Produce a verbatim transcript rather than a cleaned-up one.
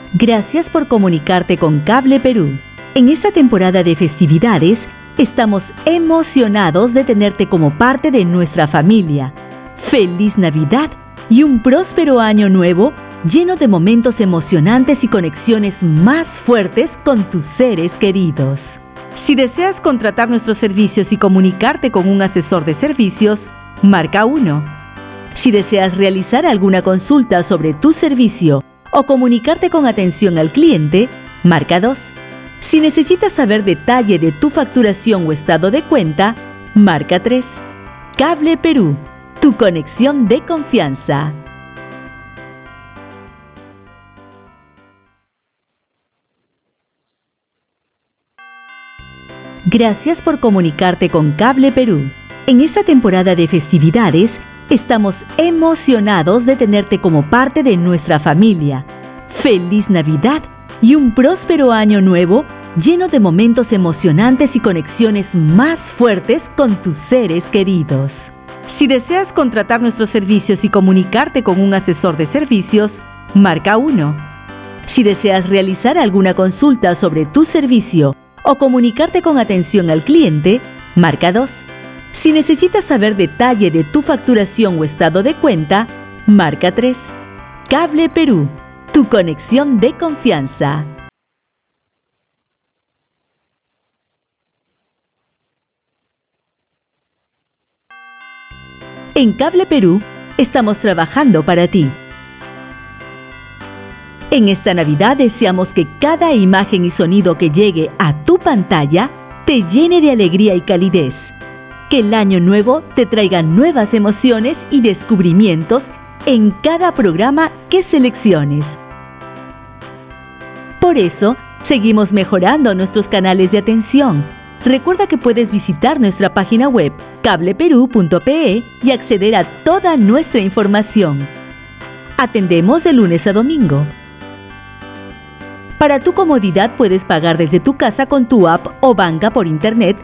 Gracias por comunicarte con Cable Perú. En esta temporada de festividades, estamos emocionados de tenerte como parte de nuestra familia. ¡Feliz Navidad y un próspero año nuevo lleno de momentos emocionantes y conexiones más fuertes con tus seres queridos! Si deseas contratar nuestros servicios y comunicarte con un asesor de servicios, marca uno. Si deseas realizar alguna consulta sobre tu servicio o comunicarte con atención al cliente, marca dos. Si necesitas saber detalle de tu facturación o estado de cuenta, marca tres. Cable Perú, tu conexión de confianza. Gracias por comunicarte con Cable Perú. En esta temporada de festividades, estamos emocionados de tenerte como parte de nuestra familia. ¡Feliz Navidad y un próspero año nuevo lleno de momentos emocionantes y conexiones más fuertes con tus seres queridos! Si deseas contratar nuestros servicios y comunicarte con un asesor de servicios, marca uno. Si deseas realizar alguna consulta sobre tu servicio o comunicarte con atención al cliente, marca dos. Si necesitas saber detalle de tu facturación o estado de cuenta, marca tres. Cable Perú, tu conexión de confianza. En Cable Perú, estamos trabajando para ti. En esta Navidad deseamos que cada imagen y sonido que llegue a tu pantalla te llene de alegría y calidez. Que el año nuevo te traiga nuevas emociones y descubrimientos en cada programa que selecciones. Por eso, seguimos mejorando nuestros canales de atención. Recuerda que puedes visitar nuestra página web cable perú punto pe y acceder a toda nuestra información. Atendemos de lunes a domingo. Para tu comodidad puedes pagar desde tu casa con tu app o banca por internet